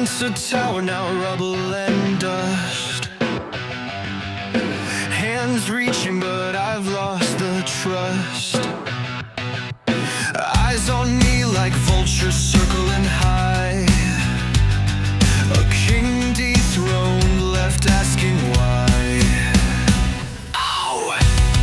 Once a tower, now rubble and dust. Hands reaching, but I've lost the trust. Eyes on me like vultures circling high. A king dethroned, left asking why. Ow!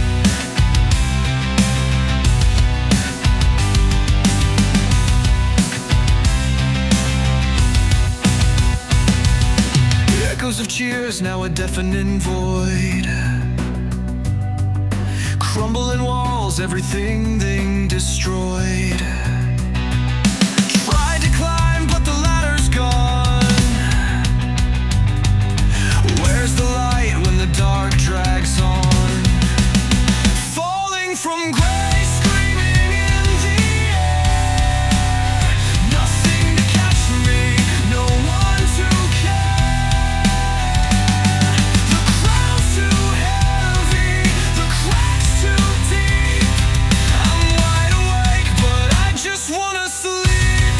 Echoes of cheers, now a deafening void. Crumbling walls, everything destroyed. Tried to climb, but the ladder's gone. Where's the light when the dark drags on? Falling from grace, screaming in the air. Nothing to catch me, no one to care. The crown's too heavy, the crack's too deep. I'm wide awake, but I just wanna sleep.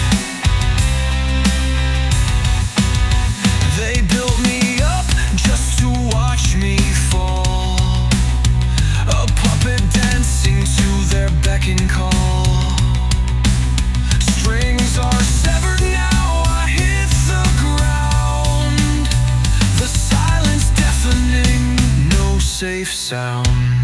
They built me up just to watch me fall. A puppet dancing to their beck and call. Strings are severed now, I hit the ground. The silence deafening, no safe sound.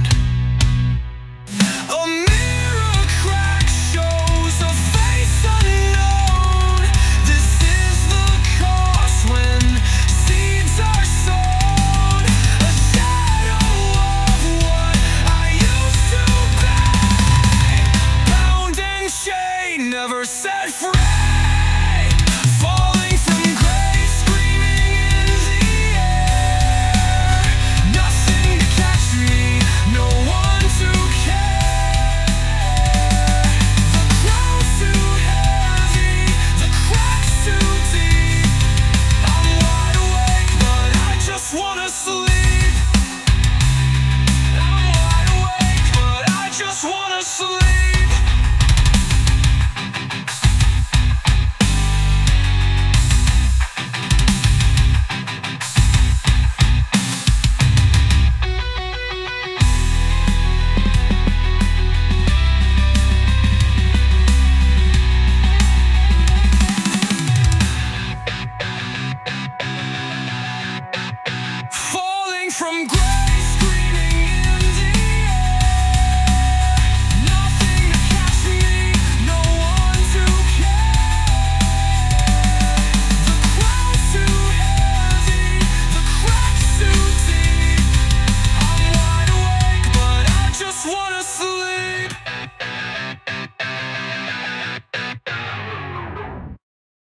A mirror crack shows a face unknown. This is the cost when seeds are sown. A shadow of what I used to be. Bound and chained, never set free. Falling from grace, screaming in the air. Nothing to catch me, no one to care. The crown's too heavy, the crack's too deep. I'm wide awake, but I just wanna sleep. I'm wide awake, but I just wanna sleep.